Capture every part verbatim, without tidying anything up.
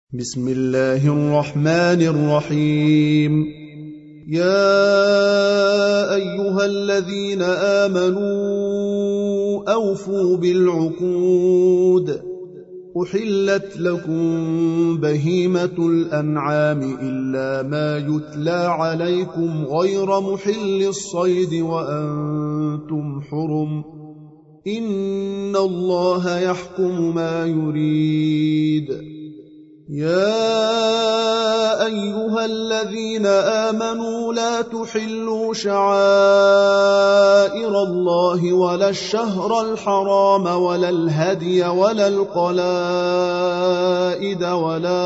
بسم الله الرحمن الرحيم. يا أيها الذين آمنوا أوفوا بالعقود. أحلت لكم بهيمة الأنعام إلا ما يتلى عليكم غير محل الصيد وأنتم حرم. إن الله يحكم ما يريد. يا أيها الذين آمنوا لا تحلوا شعائر الله ولا الشهر الحرام ولا الهدي ولا القلائد ولا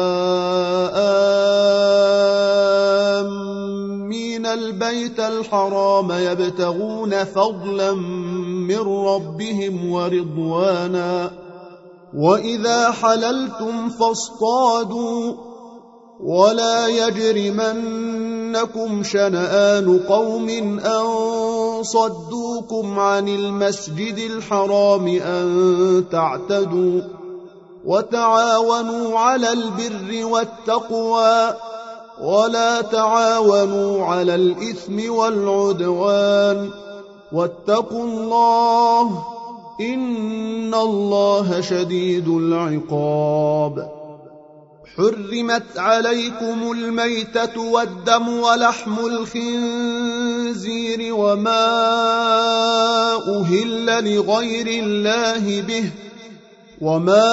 آمين البيت الحرام يبتغون فضلا من ربهم ورضوانا. وإذا حللتم فاصطادوا ولا يجرمنكم شنآن قوم أن صدوكم عن المسجد الحرام أن تعتدوا. وتعاونوا على البر والتقوى ولا تعاونوا على الإثم والعدوان. واتقوا الله إن الله شديد العقاب. حرمت عليكم الميتة والدم ولحم الخنزير وما أهل لغير الله به وما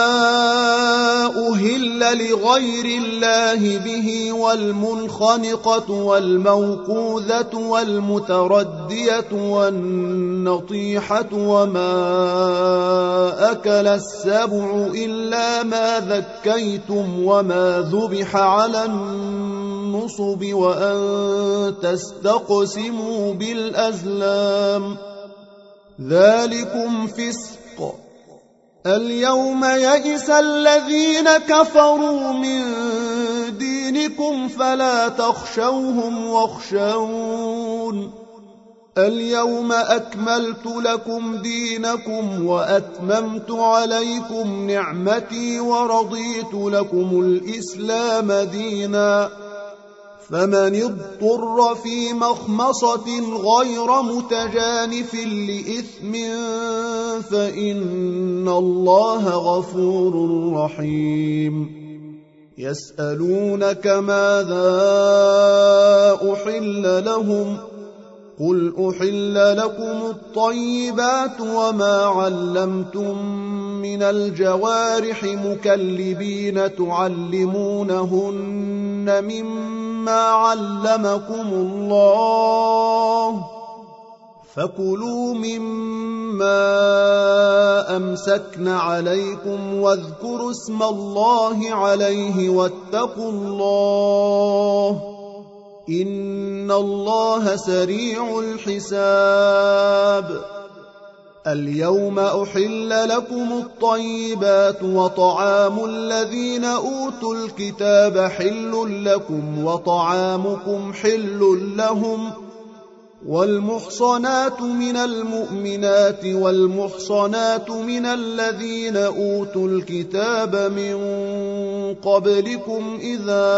أهل لغير الله به والمنخنقة والموقوذة والمتردية والنطيحة وما أكل السبع إلا ما ذكيتم وما ذبح على النصب وأن تستقسموا بالأزلام ذلكم فسق. اليوم يئس الذين كفروا من دينكم فلا تخشوهم واخشون. اليوم أكملت لكم دينكم وأتممت عليكم نعمتي ورضيت لكم الإسلام دينا. فمن اضطر في مخمصة غير متجانف لإثم فإن الله غفور رحيم. يسألونك ماذا أحل لهم قل أحل لكم الطيبات وما علمتم من الجوارح مكلبين تعلمونهن مما علمكم الله فكلوا مما أمسكن عليكم واذكروا اسم الله عليه واتقوا الله إن الله سريع الحساب. اليوم أحل لكم الطيبات وطعام الذين أوتوا الكتاب حل لكم وطعامكم حل لهم. والمحصنات من المؤمنات والمحصنات من الذين أوتوا الكتاب من قبلكم إذا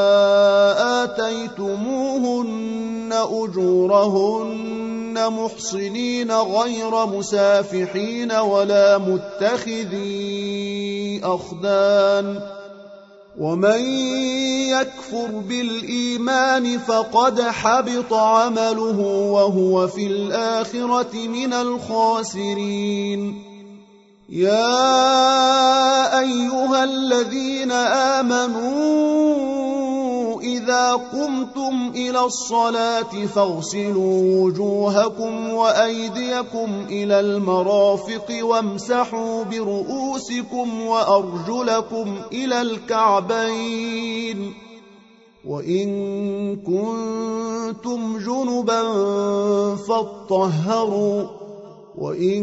آتيتموهن أجورهن محصنين غير مسافحين ولا متخذي أخدان. ومن يكفر بالإيمان فقد حبط عمله وهو في الآخرة من الخاسرين. يا أيها الذين آمنوا إذا قمتم إلى الصلاة فاغسلوا وجوهكم وأيديكم إلى المرافق وامسحوا برؤوسكم وأرجلكم إلى الكعبين. وإن كنتم جنبا فاطهروا وإن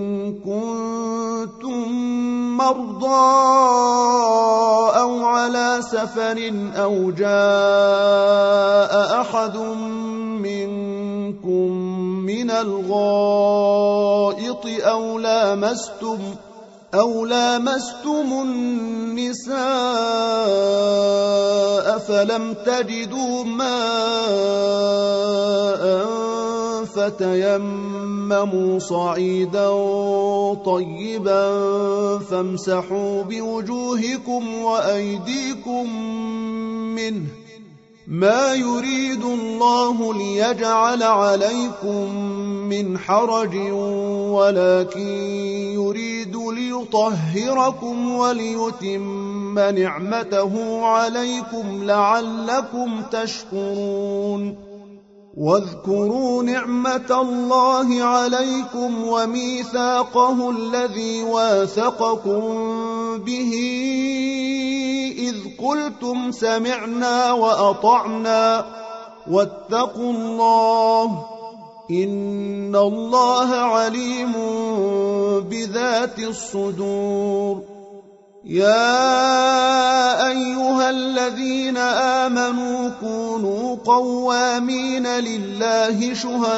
كنتم مرضى أو على سفر أو جاء أحد منكم من الغائط أو لامستم أو لامستم النساء فلم تجدوا ماء فتيمموا صعيدا طيبا فامسحوا بوجوهكم وأيديكم منه ما يريد الله ليجعل عليكم من حرج ولكن يريد ليطهركم وليتم نعمته عليكم لعلكم تشكرون واذكروا نعمة الله عليكم وميثاقه الذي واثقكم به إذ قلتم سمعنا وأطعنا واتقوا الله إن الله عليم بذات الصدور يا أيها الذين آمنوا كونوا قوامين لله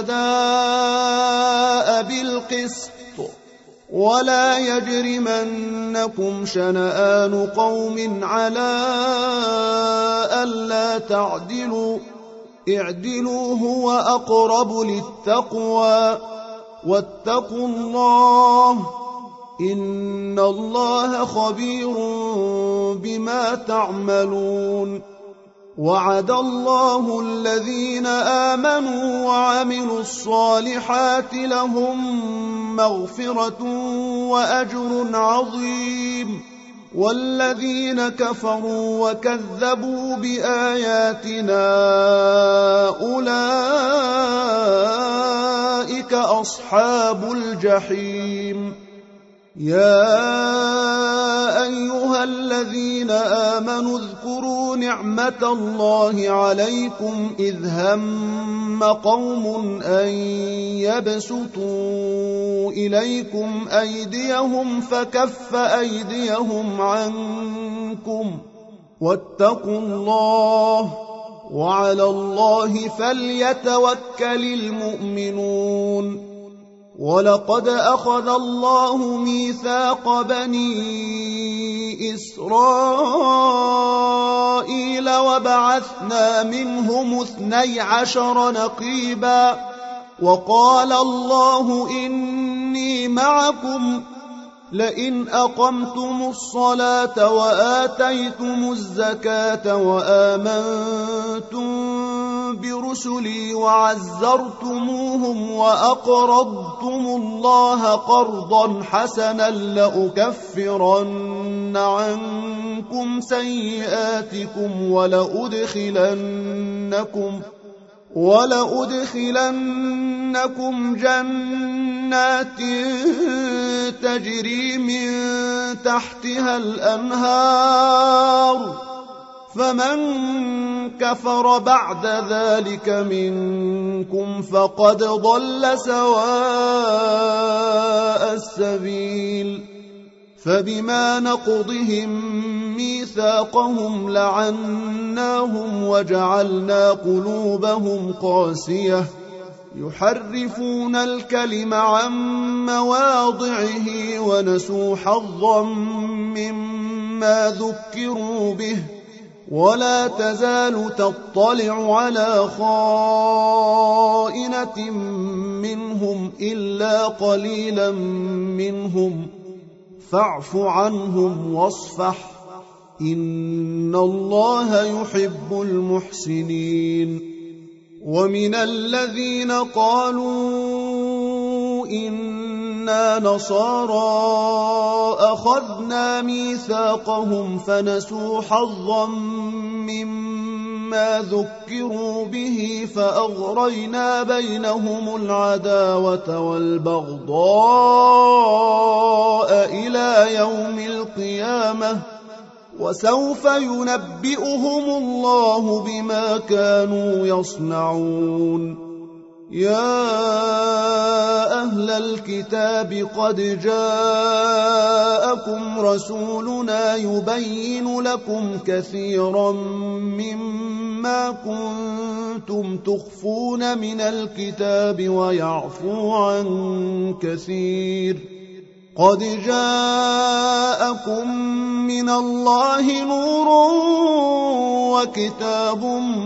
شهداء بالقسط ولا يجرمنكم شنآن قوم على ألا تعدلوا اعدلوا هو أقرب للتقوى واتقوا الله إن الله خبير بما تعملون وعد الله الذين آمنوا وعملوا الصالحات لهم مغفرة وأجر عظيم والذين كفروا وكذبوا بآياتنا أولئك أصحاب الجحيم يا أيها الذين آمنوا اذكروا نعمة الله عليكم إذ هم قوم أن يبسطوا إليكم أيديهم فكف أيديهم عنكم واتقوا الله وعلى الله فليتوكل المؤمنون ولقد أخذ الله ميثاق بني إسرائيل وبعثنا منهم اثني عشر نقيبا وقال الله إني معكم لئن أقمتم الصلاة وآتيتم الزكاة وآمنتم برسلي وعزرتموهم وأقرضتم الله قرضا حسنا لأكفرن عنكم سيئاتكم ولأدخلنكم ولأدخلنكم جنات تجري من تحتها الأنهار فمن كفر بعد ذلك منكم فقد ضل سواء السبيل فبما نقضهم ميثاقهم لعناهم وجعلنا قلوبهم قاسية يحرفون الكلم عن مواضعه ونسوا حظا مما ذكروا به ولا تزال تطلع على خائنة منهم إلا قليلا منهم فاعف عنهم واصفح إن الله يحب المحسنين ومن الذين قالوا إنا نصارى أخذنا ميثاقهم فنسوا حظا مما ذكروا به فأغرينا بينهم العداوة والبغضاء إلى يوم القيامة وسوف ينبئهم الله بما كانوا يصنعون يا أهل الكتاب قد جاءكم رسولنا يبين لكم كثيرا مما كنتم تخفون من الكتاب ويعفو عن كثير قد جاءكم من الله نور وكتاب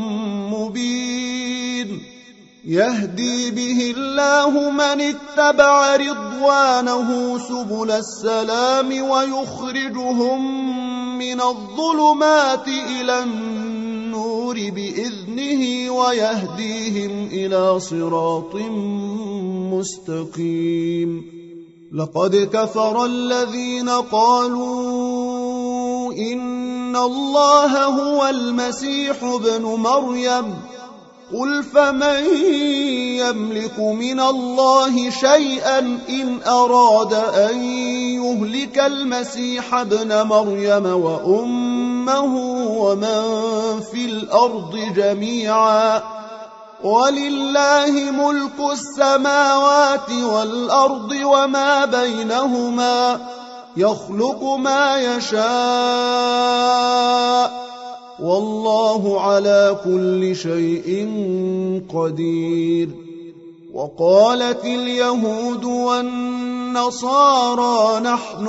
مبين يهدي به الله من اتبع رضوانه سبل السلام ويخرجهم من الظلمات إلى النور بإذنه ويهديهم إلى صراط مستقيم لقد كفر الذين قالوا إن الله هو المسيح ابن مريم قل فمن يملك من الله شيئا إن أراد أن يهلك المسيح ابن مريم وأمه ومن في الأرض جميعا ولله ملك السماوات والأرض وما بينهما يخلق ما يشاء والله على كل شيء قدير وقالت اليهود والنصارى نحن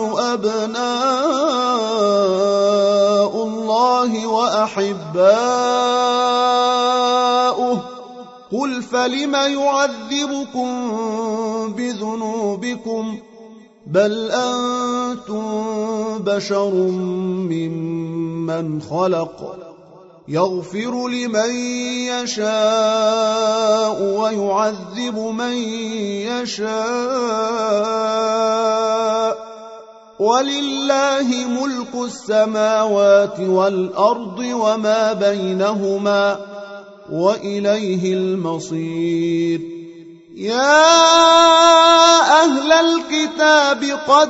أبناء الله وأحباؤه قل فلم يعذبكم بذنوبكم بل أنتم بشر ممن خلق يغفر لمن يشاء ويعذب من يشاء ولله ملك السماوات والأرض وما بينهما وإليه المصير يا أهل الكتاب قد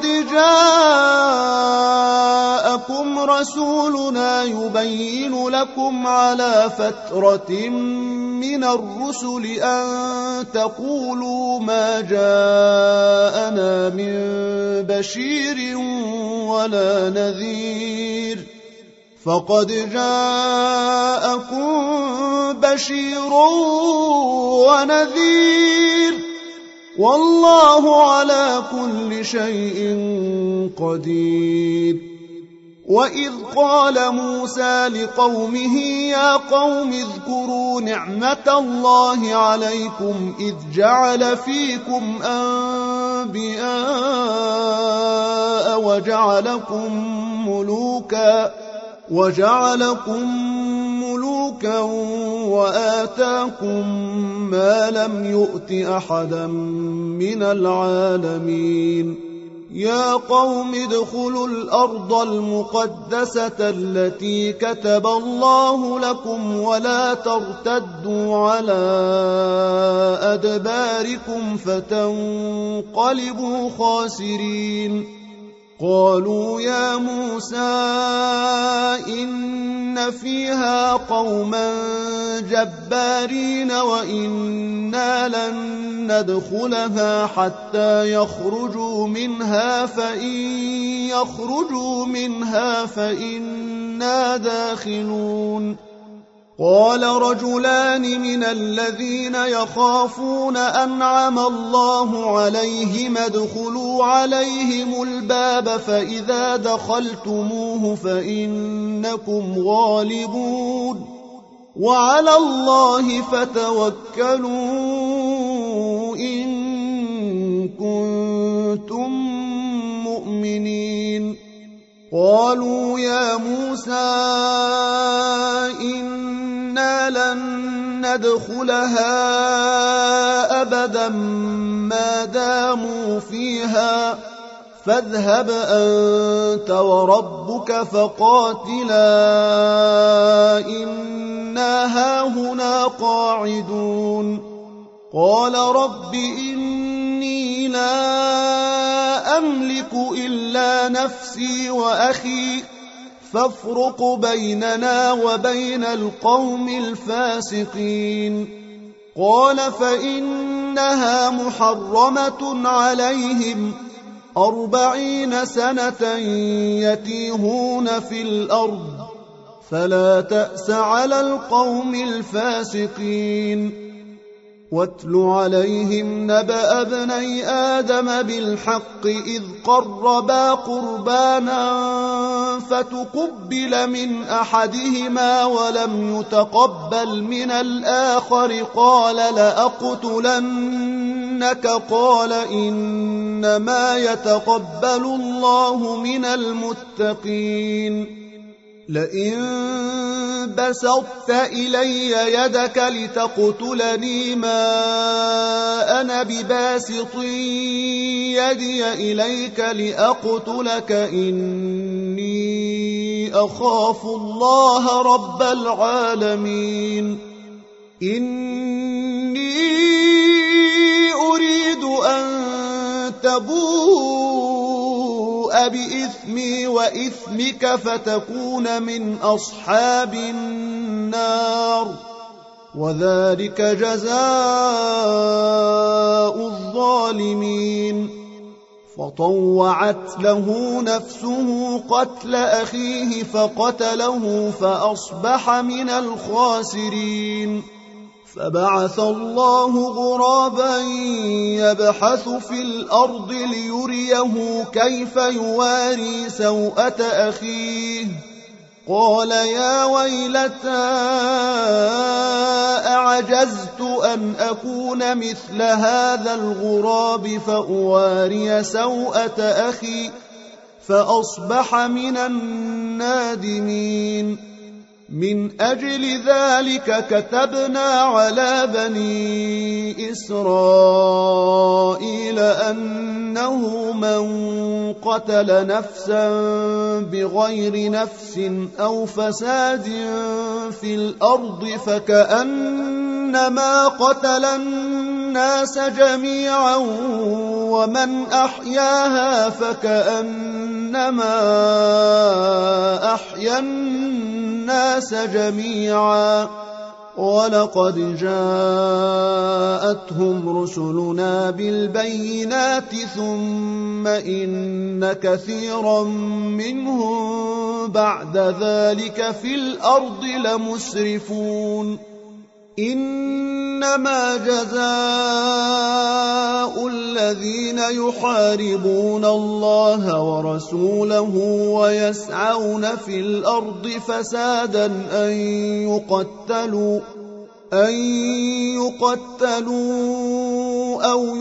جاءكم رسولنا يبين لكم على فترة من الرسل أن تقولوا ما جاءنا من بشير ولا نذير فقد جاءكم بشير ونذير والله على كل شيء قدير وإذ قال موسى لقومه يا قوم اذكروا نعمة الله عليكم إذ جعل فيكم أنبياء وجعلكم ملوكا وجعلكم ملوكا وآتاكم ما لم يؤت أحدا من العالمين يا قوم ادخلوا الأرض المقدسة التي كتب الله لكم ولا ترتدوا على أدباركم فتنقلبوا خاسرين قالوا يا موسى إن فيها قوما جبارين وإنا لن ندخلها حتى يخرجوا منها فإن يخرجوا منها فإنا داخلون قال رجلان من الذين يخافون أنعم الله عليهم ادخلوا عليهم الباب فإذا دخلتموه فإنكم غالبون وعلى الله فتوكلوا إن كنتم مؤمنين قالوا يا موسى إنا لن ندخلها أبدا ما داموا فيها فاذهب أنت وربك فقاتلا إنا هاهنا قاعدون قال رب إني لا أملك إلا نفسي وأخي فافرق بيننا وبين القوم الفاسقين قال فإنها محرمة عليهم أربعين سنة يتيهون في الأرض فلا تأس على القوم الفاسقين واتل عليهم نبأ ابني آدم بالحق إذ قربا قربانا فتقبل من أحدهما ولم يتقبل من الآخر قال لأقتلنك قال إنما يتقبل الله من المتقين لئن بسطت إلي يدك لتقتلني ما أنا بباسط يدي إليك لأقتلك إني أخاف الله رب العالمين إني أريد أن تبوء بإثمي وإثمك فتكون من أصحاب النار وذلك جزاء الظالمين فطوعت له نفسه قتل أخيه فقتله فأصبح من الخاسرين فبعث الله غرابا يبحث في الأرض ليريه كيف يواري سوءة أخيه قال يا ويلتى أعجزت أن أكون مثل هذا الغراب فأواري سوءة أخي فأصبح من النادمين من أجل ذلك كتبنا على بني إسرائيل أنه من قتل نفسا بغير نفس أو فساد في الأرض فكأنما قتل الناس جميعا ومن أحياها فكأنما أحيا الناس جميعا ولقد جاءتهم رسلنا بالبينات ثم إن كثيرا منهم بعد ذلك في الأرض لمسرفون إنما جزاء الذين يحاربون الله ورسوله ويسعون في الأرض فسادا أن يقتلوا أن يقتلوا أو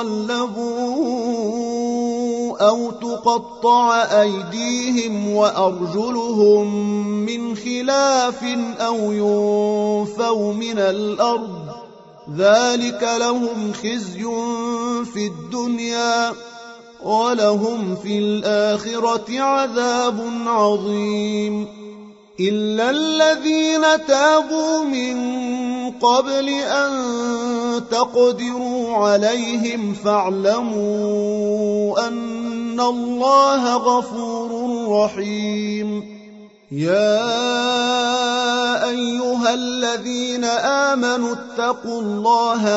يصلبوا أو تقطع أيديهم وأرجلهم من خلاف أو ينفوا من الأرض ذلك لهم خزي في الدنيا ولهم في الآخرة عذاب عظيم إلا الذين تابوا من قبل أن تقدروا عليهم فاعلموا أن الله غفور رحيم يا أيها الذين آمنوا اتقوا الله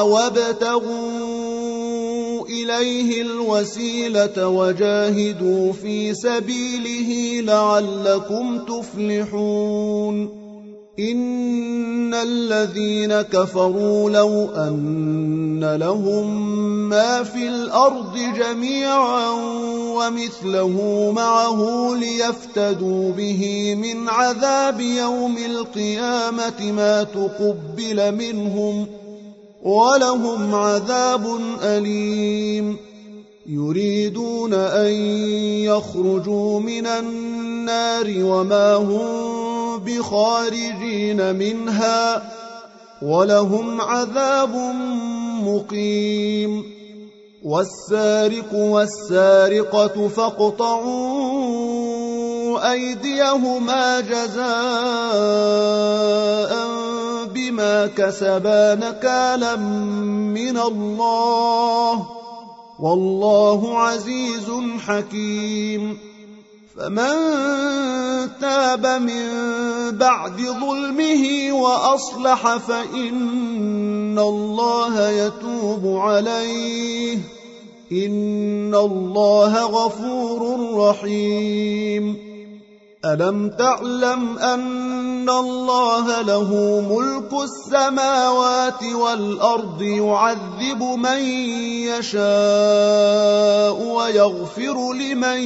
وابتغوا إليه الوسيلة وجاهدوا في سبيله لعلكم تفلحون إن الذين كفروا لو أن لهم ما في الأرض جميعا ومثله معه ليفتدوا به من عذاب يوم القيامة ما تقبل منهم ولهم عذاب أليم يريدون أن يخرجوا من النار وما هم بخارجين منها ولهم عذاب مقيم والسارق والسارقة فاقطعوا أيديهما جزاء بما كسبا نكالا من الله والله عزيز حكيم فمن تاب من بعد ظلمه وأصلح فإن الله يتوب عليه إن الله غفور رحيم ألم تعلم أن الله له ملك السماوات والأرض يعذب من يشاء ويغفر لمن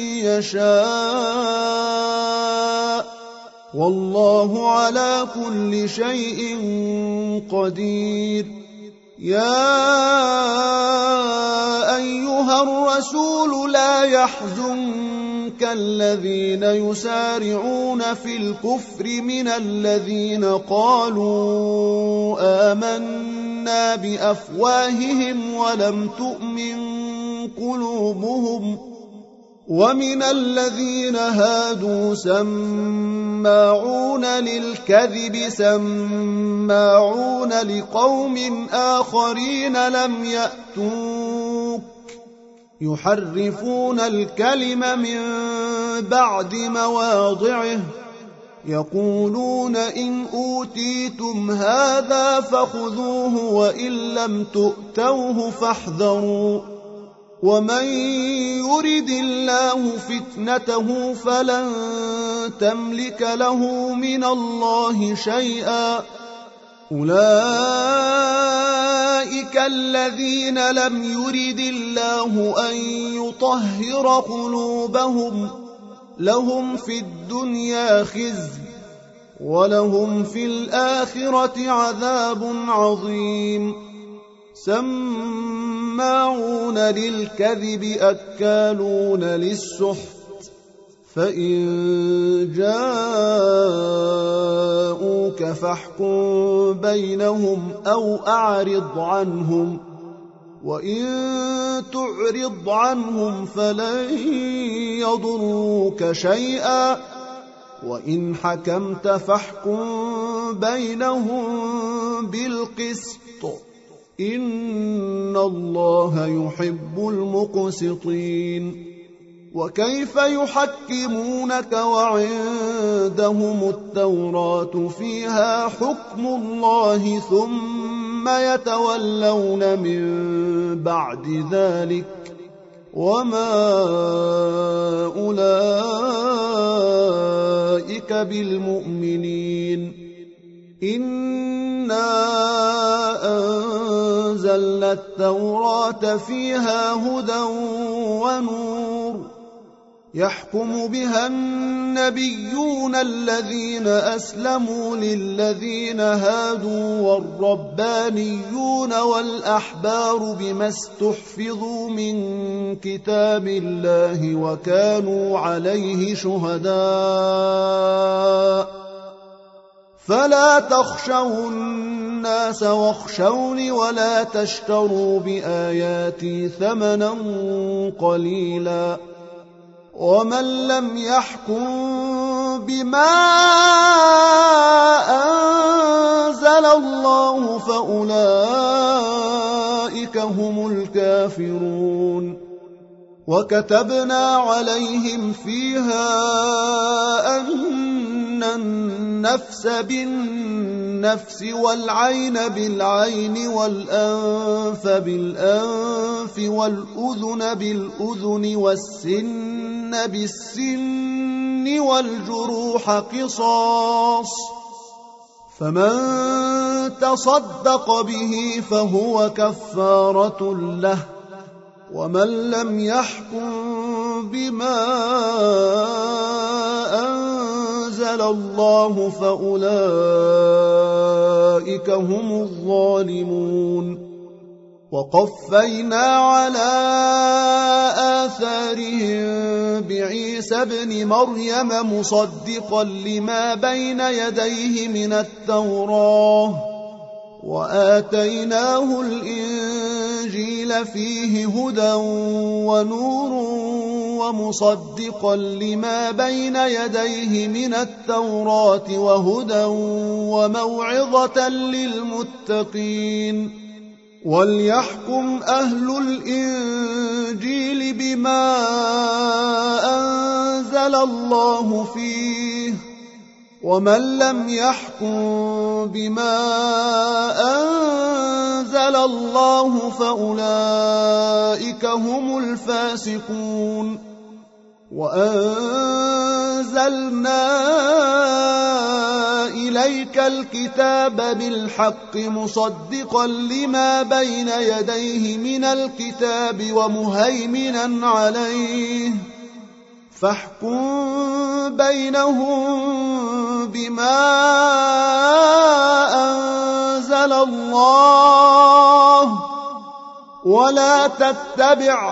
يشاء والله على كل شيء قدير. يا أيها الرسول لا يحزنك الذين يسارعون في الكفر من الذين قالوا آمنا بأفواههم ولم تؤمن قلوبهم ومن الذين هادوا سماعون للكذب سماعون لقوم آخرين لم يأتوك يحرفون الكلم من بعد مواضعه يقولون إن أوتيتم هذا فخذوه وإن لم تؤتوه فاحذروا ومن يرد الله فتنته فلن تملك له من الله شيئا. أولئك الذين لم يرد الله أن يطهر قلوبهم لهم في الدنيا خزي ولهم في الآخرة عذاب عظيم. سماعون للكذب أكالون للسحت فإن جاءوك فاحكم بينهم أو أعرض عنهم وإن تعرض عنهم فلن يضروك شيئا وإن حكمت فاحكم بينهم بالقسط إن الله يحب المقسطين. وكيف يحكمونك وعندهم التوراة فيها حكم الله ثم يتولون من بعد ذلك وما أولئك بالمؤمنين. إنا أنزلنا التوراة فيها هدى ونور يحكم بها النبيون الذين أسلموا للذين هادوا والربانيون والأحبار بما استحفظوا من كتاب الله وكانوا عليه شهداء فلا تخشوا الناس واخشوني ولا تشتروا بآياتي ثمنا قليلا ومن لم يحكم بما أنزل الله فأولئك هم الكافرون. وكتبنا عليهم فيها أن النفس بالنفس والعين بالعين والأنف بالأنف والأذن بالأذن والسن بالسن والجروح قصاص فمن تصدق به فهو كفارة له ومن لم يحكم بما أنزل الله فأولئك هم الظالمون. وقفينا على آثارهم بعيسى ابن مريم مصدقا لما بين يديه من التوراة وآتيناه الإنجيل فيه هدى ونور ومصدقا لما بين يديه من التوراة وهدى وموعظة للمتقين. وليحكم أهل الإنجيل بما أنزل الله فيه ومن لم يحكم بما أنزل الله فأولئك هم الفاسقون. وأنزلنا أنزلنا إليك الكتاب بالحق مصدقا لما بين يديه من الكتاب ومهيمنا عليه فاحكم بينهم بما أنزل الله ولا تتبع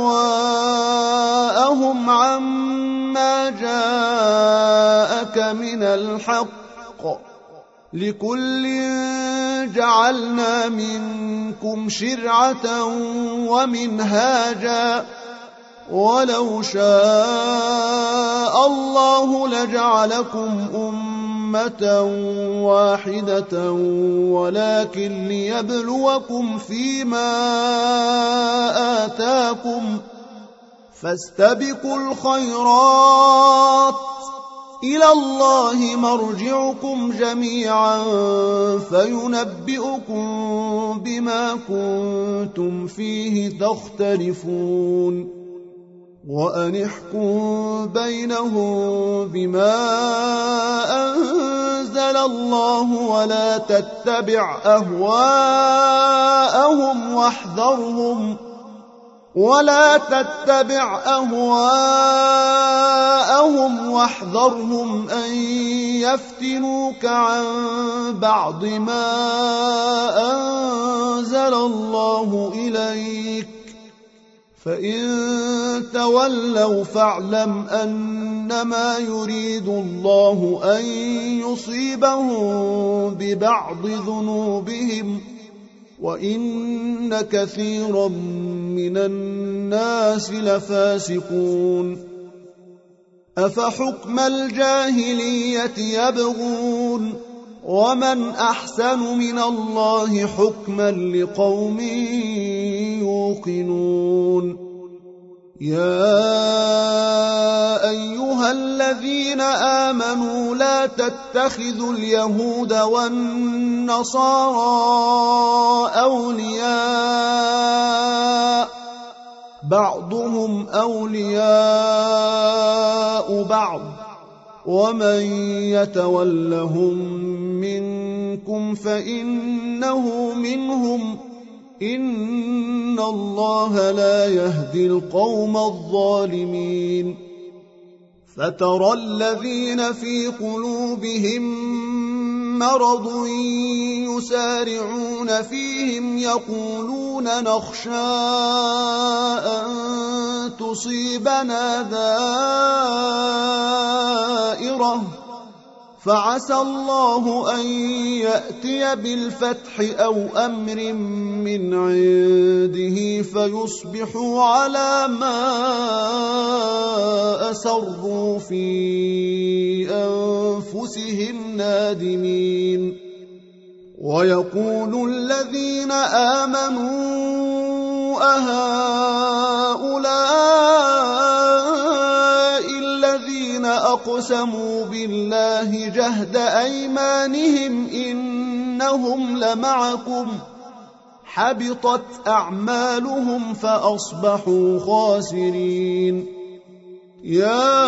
أهواءهم عما جاءك من الحق لكل جعلنا منكم شرعة ومنهاجا ولو شاء الله لجعلكم أمة واحدة ولكن ليبلوكم فيما آتاكم فاستبقوا الخيرات إلى الله مرجعكم جميعا فينبئكم بما كنتم فيه تختلفون وأن احكم بينهم بما أنزل الله ولا تتبع أهواءهم واحذرهم ولا تتبع أهواءهم واحذرهم أن يفتنوك عن بعض ما أنزل الله إليك فإن تولوا فاعلم أنما يريد الله أن يصيبهم ببعض ذنوبهم وإن كثيرا من الناس لفاسقون أفحكم الجاهلية يبغون ومن أحسن من الله حكما لقوم يوقنون يا أيها الذين آمنوا لا تتخذوا اليهود والنصارى أولياء بعضهم أولياء بعض ومن يتولهم منكم فإنه منهم إن الله لا يهدي القوم الظالمين فترى الذين في قلوبهم مرض يسارعون فيهم يقولون نخشى أن تصيبنا دائرة فعسى الله أن يأتي بالفتح أو أمر من عنده فيصبحوا على ما أسروا في أنفسهم نادمين ويقول الذين آمنوا أهؤلاء الذين أقسموا بالله جهد أيمانهم إنهم لمعكم حبطت أعمالهم فأصبحوا خاسرين يا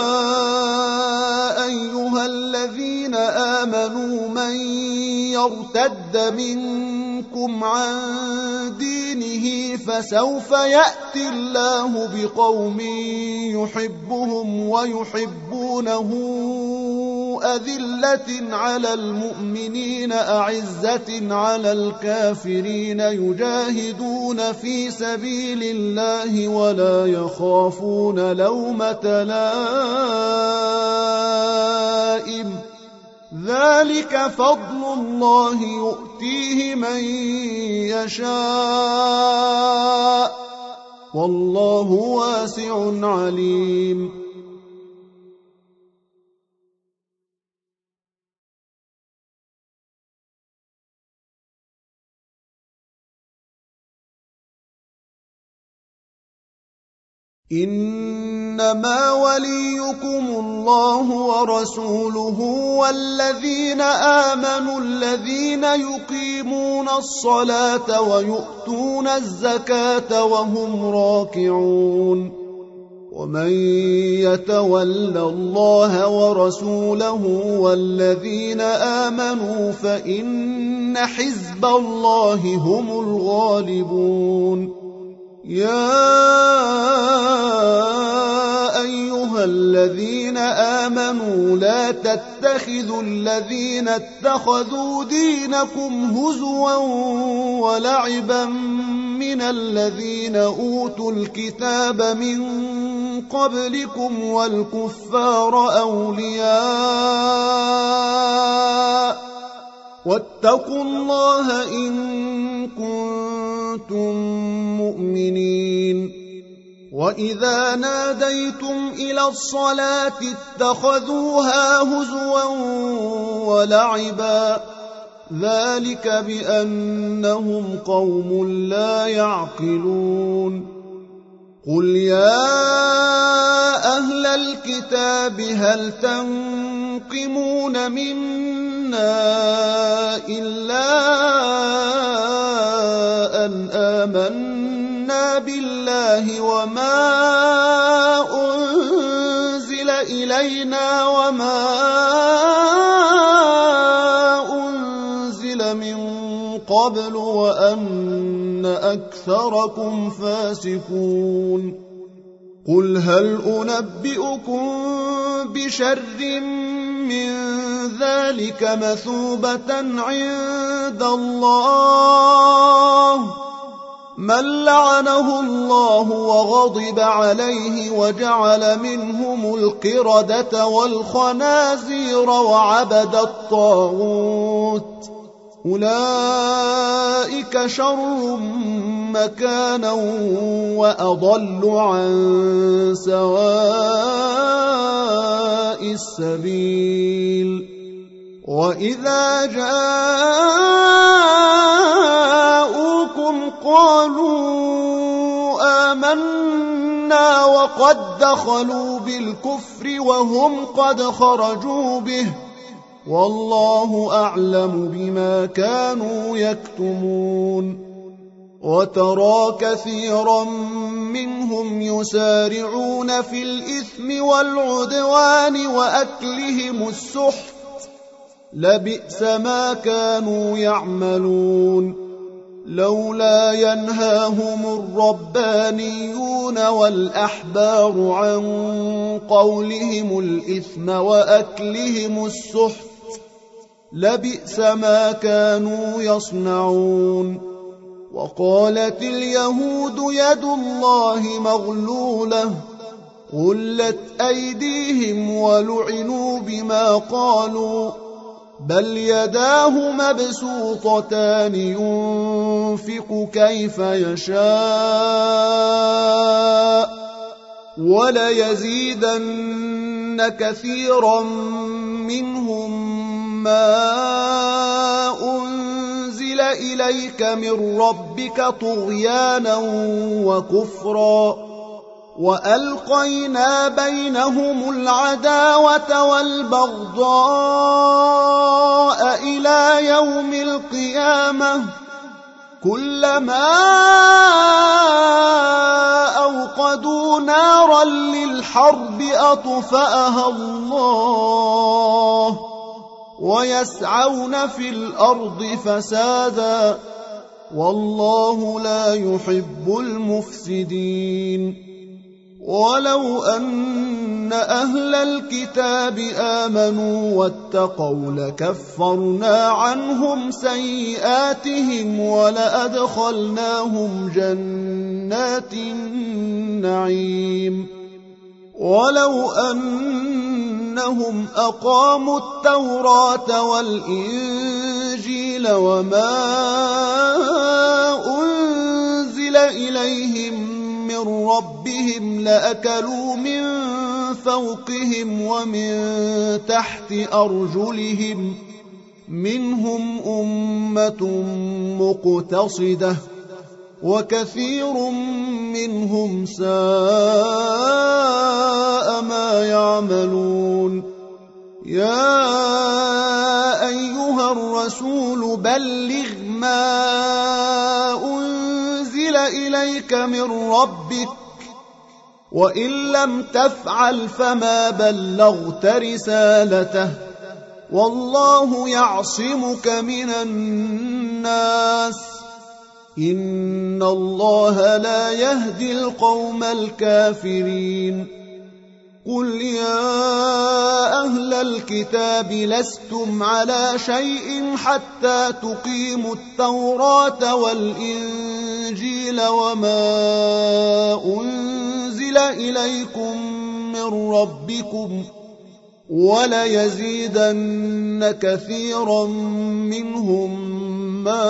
أيها الذين آمنوا من يرتد منكم عن دينه فسوف يأتي الله بقوم يحبهم ويحبونه أذلة على المؤمنين أعزة على الكافرين يجاهدون في سبيل الله ولا يخافون لومة لائم ذلك فضل الله يؤتيه من يشاء والله واسع عليم إنما وليكم الله ورسوله والذين آمنوا الذين يقيمون الصلاة ويؤتون الزكاة وهم راكعون ومن يتول الله ورسوله والذين آمنوا فإن حزب الله هم الغالبون. يا أيها الذين آمنوا لا تتخذوا الذين اتخذوا دينكم هزوا ولعبا من الذين أوتوا الكتاب من قبلكم والكفار أولياء واتقوا الله إن كنتم مؤمنين. وإذا ناديتم إلى الصلاة اتخذوها هزوا ولعبا ذلك بأنهم قوم لا يعقلون. قل يا أهل الكتاب هل تنقمون منا إلا أن آمنا بالله وما أنزل إلينا وما أنزل من قبل وأن أكثركم فاسقون. قل هل أنبئكم بشر من ذلك مثوبة عند الله من لعنه الله وغضب عليه وجعل منهم القردة والخنازير وعبد الطاغوت أولئك شر مكانا وأضل عن سواء السبيل. وإذا جاءوكم قالوا آمنا وقد دخلوا بالكفر وهم قد خرجوا به والله أعلم بما كانوا يكتمون. وترى كثيرا منهم يسارعون في الإثم والعدوان وأكلهم السحت لبئس ما كانوا يعملون. لولا ينهاهم الربانيون والأحبار عن قولهم الإثم وأكلهم السحت لبئس ما كانوا يصنعون. وقالت اليهود يد الله مغلولة غلت أيديهم ولعنوا بما قالوا بل يداه مبسوطتان ينفق كيف يشاء وليزيدن كثيرا منهم ما أنزل إليك من ربك طغيانا وكفرا وألقينا بينهم العداوة والبغضاء إلى يوم القيامة كلما أوقدوا نارا للحرب أطفأها الله ويسعون في الأرض فسادا والله لا يحب المفسدين. ولو أن أهل الكتاب آمنوا واتقوا لكفرنا عنهم سيئاتهم ولأدخلناهم جنات النعيم. ولو أنهم أقاموا التوراة والإنجيل وما أنزل إليهم من ربهم لأكلوا من فوقهم ومن تحت أرجلهم منهم أمة مقتصدة وكثير منهم ساء ما يعملون. يا أيها الرسول بلغ ما أنزل إليك من ربك وإن لم تفعل فما بلغت رسالته والله يعصمك من الناس إن الله لا يهدي القوم الكافرين قل يا أهل الكتاب لستم على شيء حتى تقيموا التوراة والإنجيل وما أنزل إليكم من ربكم وليزيدن كثيرا منهم ما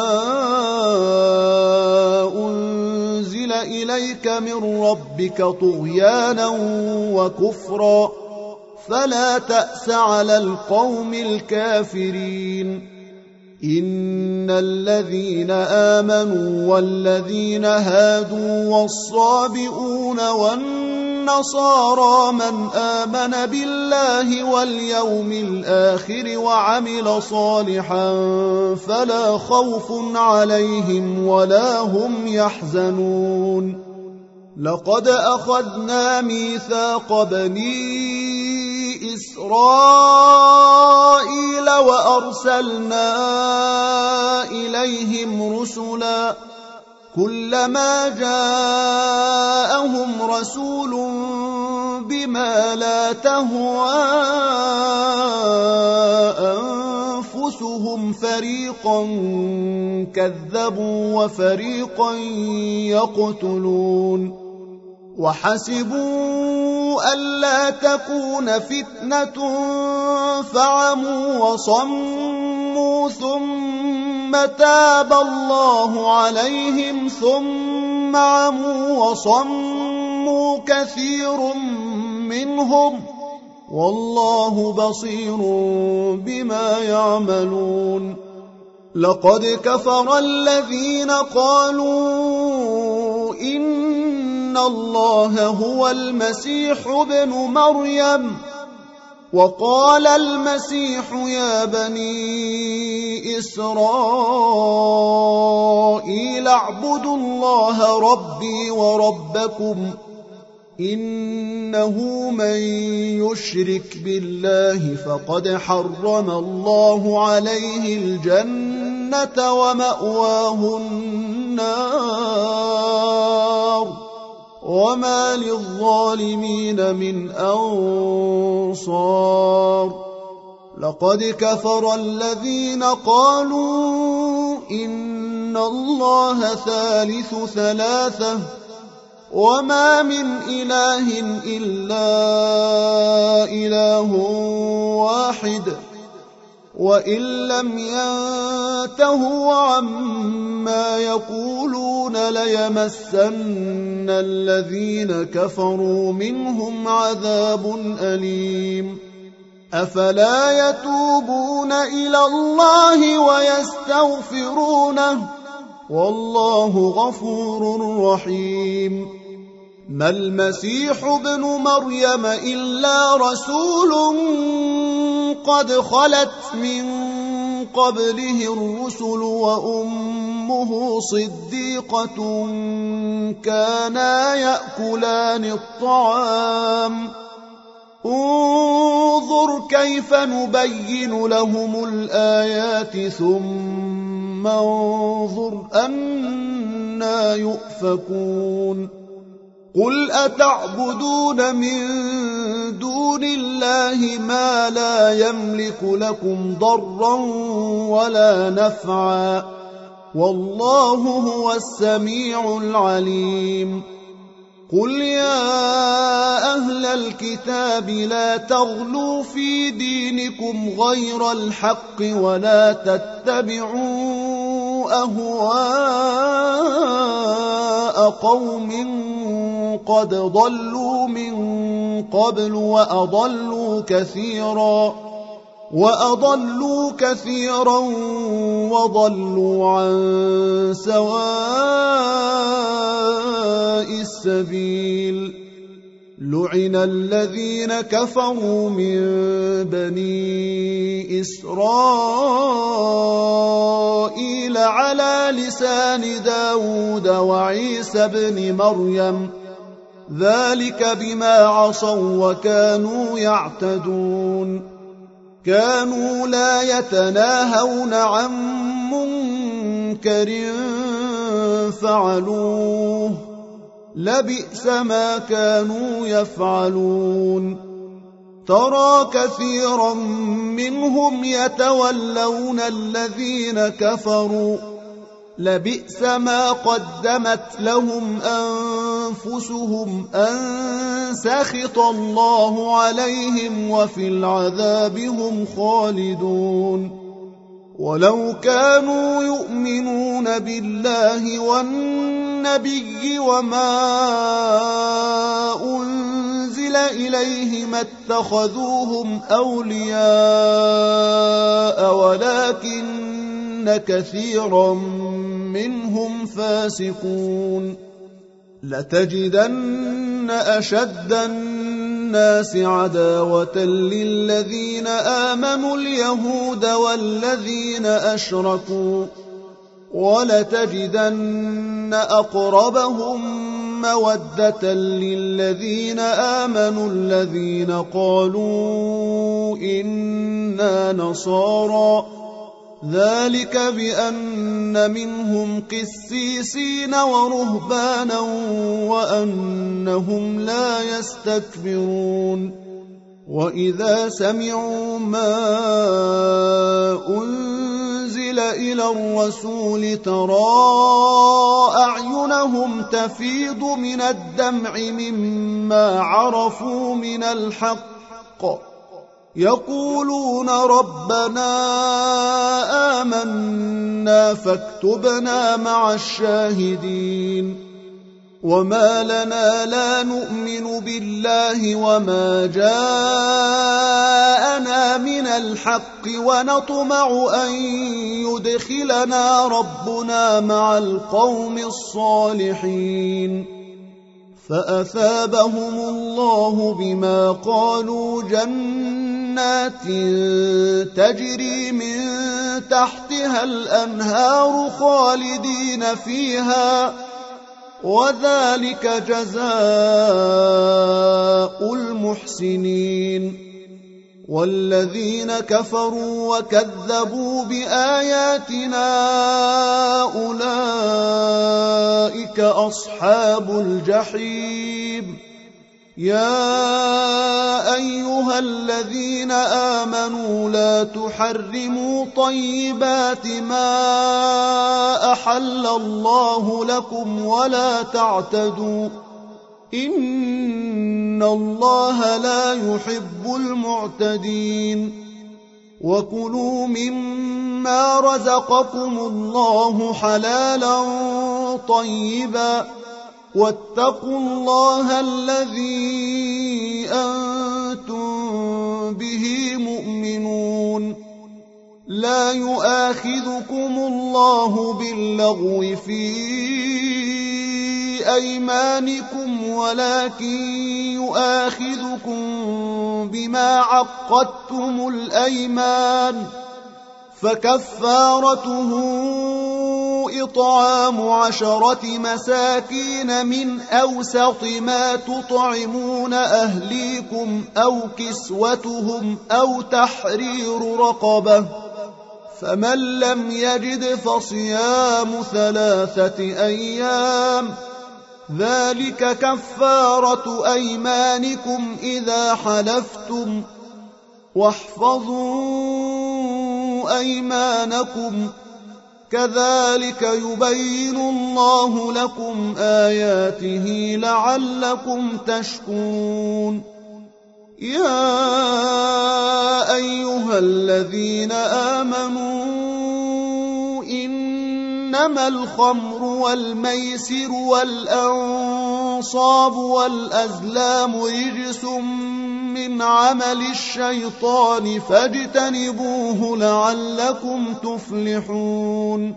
أنزل إليك من ربك طغيانا وكفرا فلا تأس على القوم الكافرين إن الذين آمنوا والذين هادوا والصابئون والنصارى من آمن بالله واليوم الآخر وعمل صالحا فلا خوف عليهم ولا هم يحزنون لقد أخذنا ميثاق بني إسرائيل وأرسلنا إليهم رسلا كلما جاءهم رسول بما لا تهوى أنفسهم فريقا كذبوا وفريقا يقتلون وحسبوا ألا تكون فتنة فعموا وصموا ثم تاب الله عليهم ثم عموا وصموا كثير منهم والله بصير بما يعملون لقد كفر الذين قالوا إن الله هو المسيح ابن مريم وقال المسيح يا بني إسرائيل اعبدوا الله ربي وربكم إنه من يشرك بالله فقد حرم الله عليه الجنة ومأواه النار وما للظالمين من أنصار لقد كفر الذين قالوا إن الله ثالث ثلاثة وما من إله إلا إله واحد وإن لم ينتهوا عما يقولون ليمسن الذين كفروا منهم عذاب أليم أفلا يتوبون إلى الله ويستغفرونه والله غفور رحيم ما المسيح ابن مريم إلا رسول قد خلت من قبله الرسل وأمه صديقة كانا يأكلان الطعام انظر كيف نبين لهم الآيات ثم انظر أنى يؤفكون قل أتعبدون من دون الله ما لا يملك لكم ضرا ولا نفعا والله هو السميع العليم قل يا أهل الكتاب لا تغلوا في دينكم غير الحق ولا تتبعوا أهواء قوم قد ضلوا من قبل وأضلوا كثيرا وأضلوا كثيرا وضلوا عن سواء السبيل لعن الذين كفروا من بني إسرائيل على لسان داود وعيسى بن مريم ذلك بما عصوا وكانوا يعتدون كانوا لا يتناهون عن منكر فعلوه لبئس ما كانوا يفعلون ترى كثيرا منهم يتولون الذين كفروا لبئس ما قدمت لهم أنفسهم أن سخط الله عليهم وفي العذاب هم خالدون ولو كانوا يؤمنون بالله والنبي وما أنزل إليه ما اتخذوهم أولياء ولكن كثيرا منهم فاسقون لتجدن أشد الناس عداوة للذين آمنوا اليهود والذين أشركوا ولتجدن أقربهم مودة للذين آمنوا الذين قالوا إنا نصارى ذلك بأن منهم قسيسين ورهبانا وأنهم لا يستكبرون وإذا سمعوا ما أنزل إلى الرسول ترى أعينهم تفيض من الدمع مما عرفوا من الحق يقولون ربنا آمنا فاكتبنا مع الشاهدين وما لنا لا نؤمن بالله وما جاءنا من الحق ونطمع أن يدخلنا ربنا مع القوم الصالحين فأثابهم الله بما قالوا جنات تجري من تحتها الأنهار خالدين فيها وذلك جزاء المحسنين والذين كفروا وكذبوا بآياتنا أولئك أصحاب الجحيم يا أيها الذين آمنوا لا تحرموا طيبات ما أحل الله لكم ولا تعتدوا إن الله لا يحب المعتدين وكلوا مما رزقكم الله حلالا طيبا واتقوا الله الذي أنتم به مؤمنون لا يؤاخذكم الله باللغو في أيمانكم ولكن يؤاخذكم بما عقدتم الأيمان فكفارته إطعام عشرة مساكين من أوسط ما تطعمون أهليكم أو كسوتهم أو تحرير رقبة فمن لم يجد فصيام ثلاثة أيام ذلك كفارة أيمانكم إذا حلفتم واحفظوا أيمانكم كذلك يبين الله لكم آياته لعلكم تشكرون يا أيها الذين آمنوا إنما الخمر والميسر والأنصاب والأزلام رجس من عمل الشيطان فاجتنبوه لعلكم تفلحون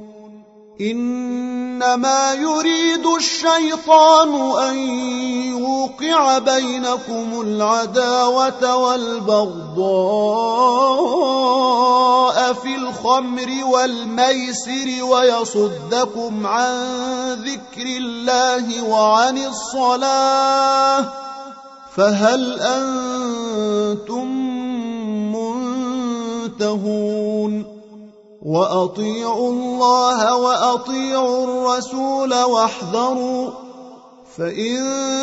إنما يريد الشيطان أن يوقع بينكم العداوة والبغضاء في الخمر والميسر ويصدكم عن ذكر الله وعن الصلاة فهل أنتم منتهون وأطيعوا الله وأطيعوا الرسول واحذروا فإن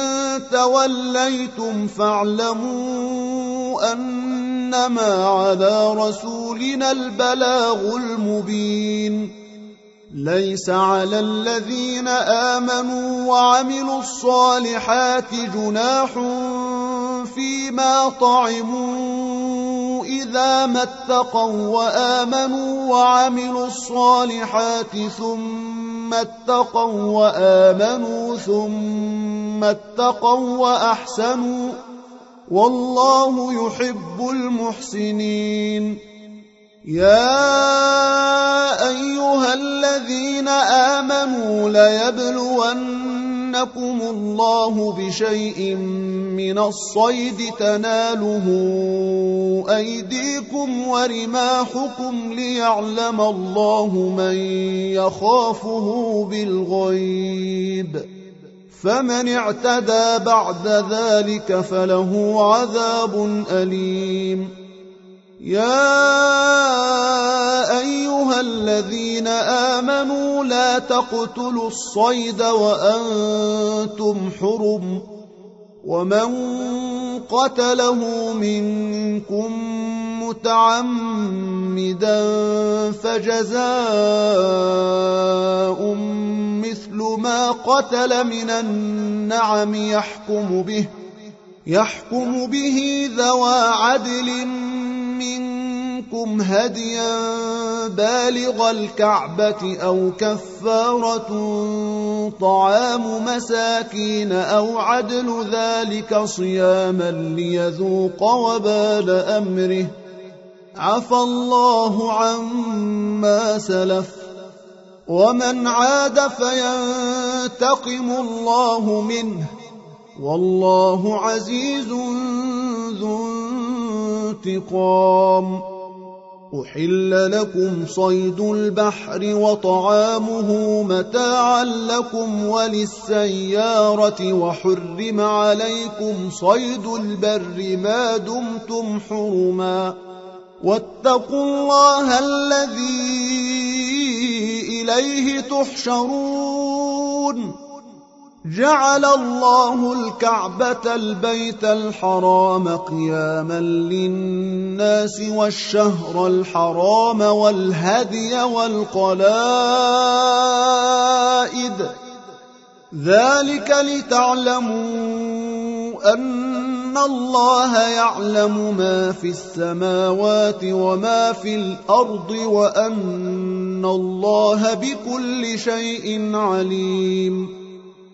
توليتم فاعلموا أنما على رسولنا البلاغ المبين ليس على الذين آمنوا وعملوا الصالحات جناح فيما طعموا إذا ما اتقوا وآمنوا وعملوا الصالحات ثم اتقوا وآمنوا ثم اتقوا وأحسنوا والله يحب المحسنين يا أيها الذين آمنوا ليبلونكم الله بشيء من الصيد تناله أيديكم ورماحكم ليعلم الله من يخافه بالغيب فمن اعتدى بعد ذلك فله عذاب أليم يا أيها الذين آمنوا لا تقتلوا الصيد وأنتم حرم ومن قتله منكم متعمدا فجزاء مثل ما قتل من النعم يحكم به يحكم به ذوى عدل منكم هديا بالغ الكعبة أو كفارة طعام مساكين أو عدل ذلك صياما ليذوق وبال أمره عفى الله عما سلف ومن عاد فينتقم الله منه والله عزيز ذو انتقام أحل لكم صيد البحر وطعامه متاعا لكم وللسيارة وحرم عليكم صيد البر ما دمتم حرما واتقوا الله الذي إليه تحشرون جعل الله الكعبة البيت الحرام قياما للناس والشهر الحرام والهدي والقلائد ذلك لتعلموا أن الله يعلم ما في السماوات وما في الأرض وأن الله بكل شيء عليم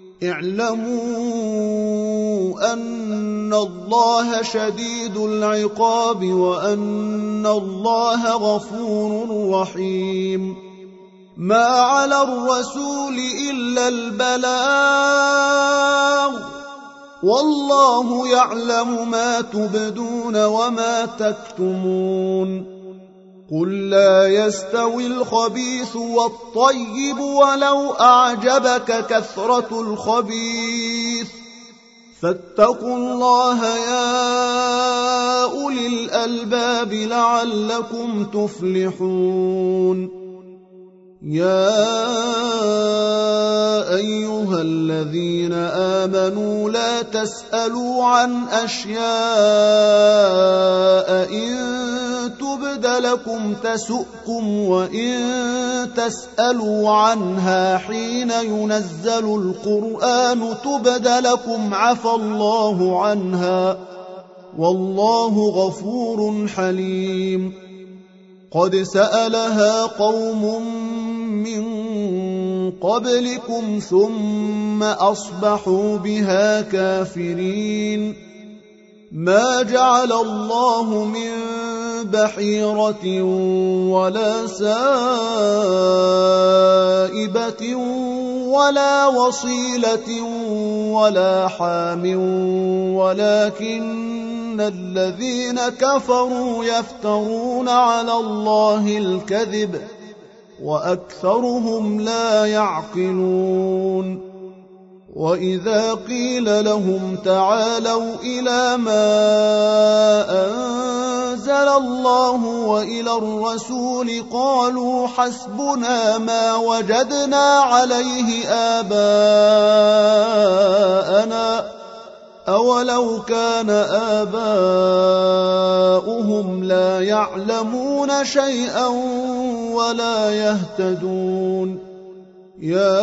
اعلموا أن الله شديد العقاب وأن الله غفور رحيم ما على الرسول إلا البلاغ والله يعلم ما تبدون وما تكتمون قل لا يستوي الخبيث والطيب ولو أعجبك كثرة الخبيث فاتقوا الله يا أولي الألباب لعلكم تفلحون يا أيها الذين آمنوا لا تسألوا عن أشياء إن تبد لكم تسؤكم وإن تسألوا عنها حين ينزل القرآن تبد لكم عفى الله عنها والله غفور حليم قد سألها قوم من قبلكم ثم أصبحوا بها كافرين ما جعل الله من بحيرة ولا سائبة ولا وصيلة ولا حام ولكن إن الذين كفروا يفترون على الله الكذب وأكثرهم لا يعقلون. وإذا قيل لهم تعالوا إلى ما أنزل الله وإلى الرسول قالوا حسبنا ما وجدنا عليه آباءنا أولو كان آباؤهم لا يعلمون شيئا ولا يهتدون. يا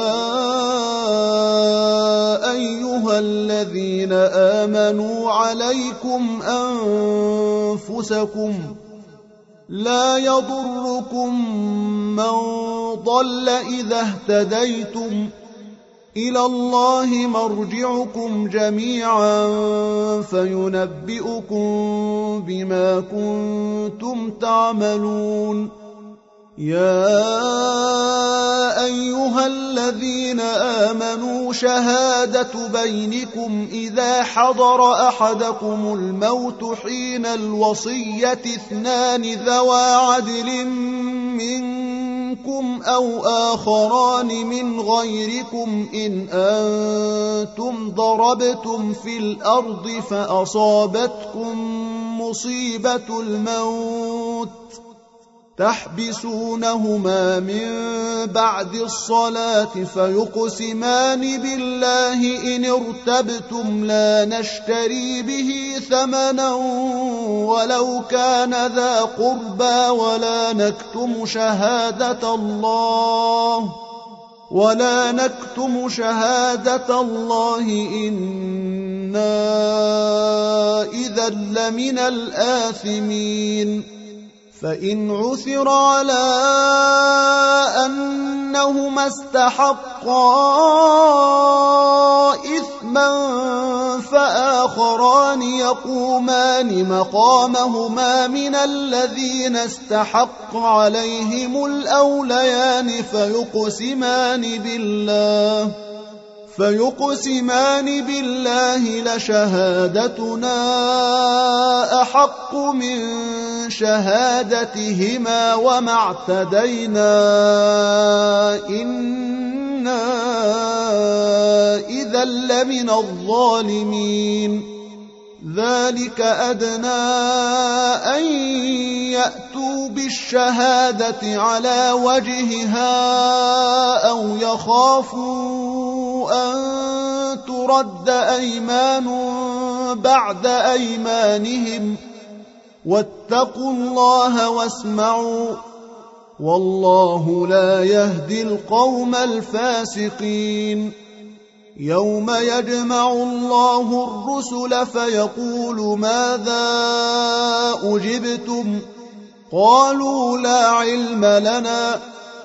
أيها الذين آمنوا عليكم أنفسكم لا يضركم من ضل إذا اهتديتم إلى الله مرجعكم جميعا فينبئكم بما كنتم تعملون. يا أيها الذين آمنوا شهادة بينكم إذا حضر أحدكم الموت حين الوصية اثنان ذوى عدل منكم أو آخران من غيركم إن أنتم ضربتم في الأرض فأصابتكم مصيبة الموت تحبسونهما من بعد الصلاة فيقسمان بالله إن ارتبتم لا نشتري به ثمنا ولو كان ذا قربى ولا نكتم شهادة الله ولا نكتم شهادة الله إنا إذا لمن الآثمين. فإن عثر على أنهما استحقا إثما فآخران يقومان مقامهما من الذين استحق عليهم الأوليان فيقسمان بالله فيقسمان بالله لشهادتنا أحق من شهادتهما وما اعتدينا إنا إذا لمن الظالمين. ذلك أدنى أن يأتوا بالشهادة على وجهها أو يخافوا أن ترد أيمان بعد أيمانهم واتقوا الله واسمعوا والله لا يهدي القوم الفاسقين. يوم يجمع الله الرسل فيقول ماذا أجبتم قالوا لا علم لنا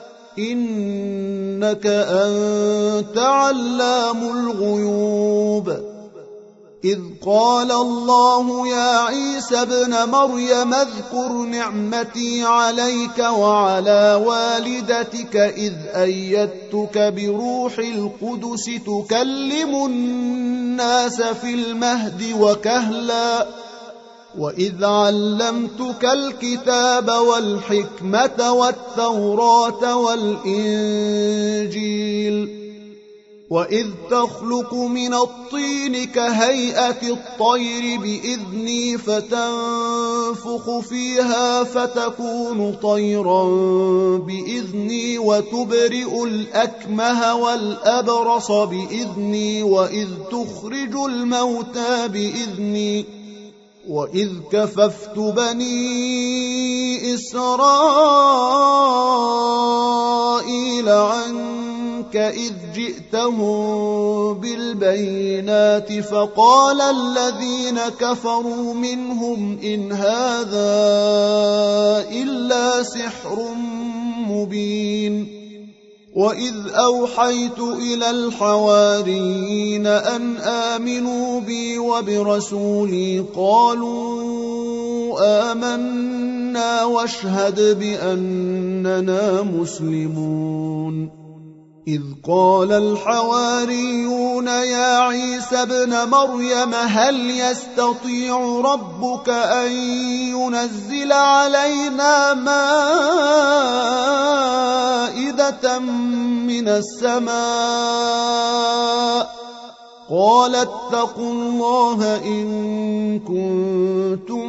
إنك أنت علام الغيوب. إذ قال الله يا عيسى ابن مريم اذكر نعمتي عليك وعلى والدتك إذ أيدتك بروح القدس تكلم الناس في المهد وكهلا وإذ علمتك الكتاب والحكمة والتوراة والإنجيل وإذ تخلق من الطين كهيئة الطير بإذني فتنفخ فيها فتكون طيرا بإذني وتبرئ الأكمه والأبرص بإذني وإذ تخرج الموتى بإذني وإذ كففت بني إسرائيل عنك إذ جئتهم بالبينات فقال الذين كفروا منهم إن هذا إلا سحر مبين. وإذ أوحيت إلى الحواريين أن آمنوا بي وبرسولي قالوا آمنا واشهد بأننا مسلمون. إذ قال الحواريون يا عيسى ابن مريم هل يستطيع ربك أن ينزل علينا مائدة من السماء قال اتقوا الله إن كنتم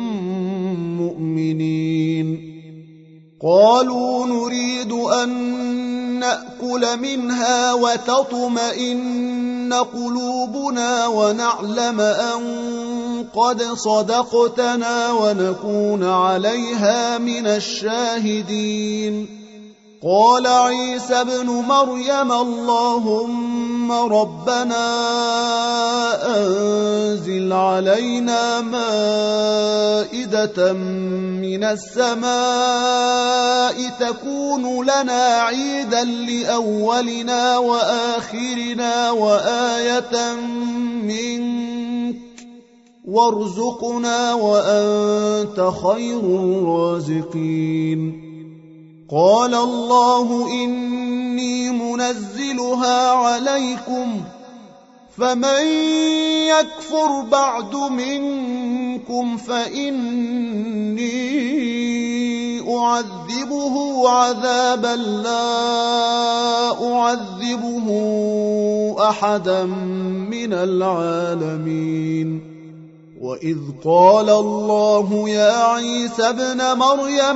مؤمنين قالوا نريد أن نأكل منها وتطمئن قلوبنا ونعلم أن قد صدقتنا ونكون عليها من الشاهدين قال عيسى ابن مريم اللهم ربنا أنزل علينا مائدة من السماء تكون لنا عيدا لأولنا وآخرنا وآية منك وارزقنا وأنت خير الرازقين قال الله إني منزلها عليكم فمن يكفر بعد منكم فإني أعذبه عذابا لا أعذبه أحدا من العالمين وإذ قال الله يا عيسى ابن مريم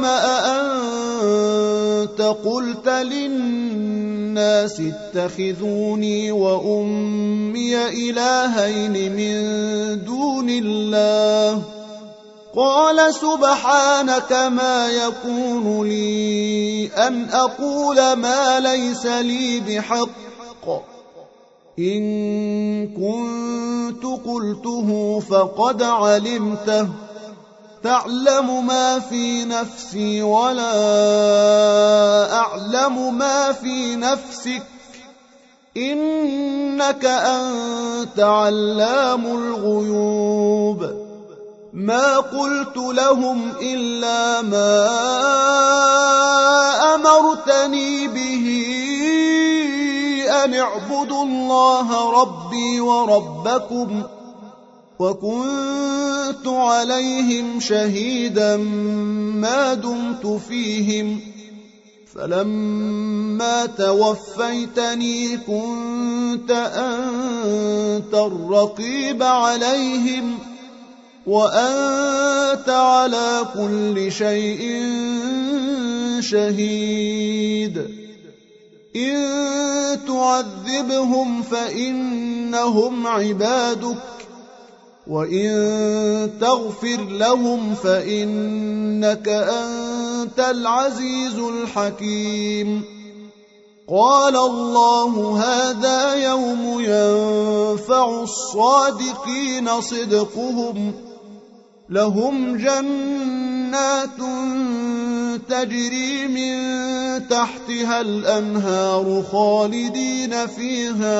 أأنت قلت للناس اتخذوني وأمي إلهين من دون الله قال سبحانك ما يكون لي أن أقول ما ليس لي بحق إن كنت قلته فقد علمته تعلم ما في نفسي ولا أعلم ما في نفسك إنك أنت علام الغيوب ما قلت لهم إلا ما أمرتني به أن اعبدوا الله ربي وربكم وكنت عليهم شهيدا ما دمت فيهم فلما توفيتني كنت أنت الرقيب عليهم وأنت على كل شيء شهيد إن تعذبهم فإنهم عبادك وإن تغفر لهم فإنك أنت العزيز الحكيم قال الله هذا يوم ينفع الصادقين صدقهم لهم جنات تجري من تحتها الأنهار خالدين فيها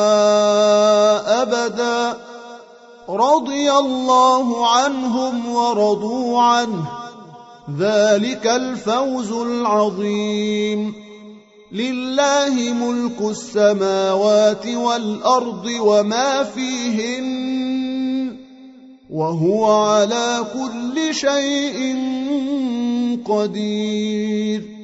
أبدا رضي الله عنهم ورضوا عنه ذلك الفوز العظيم لله ملك السماوات والأرض وما فيهن وهو على كل شيء قدير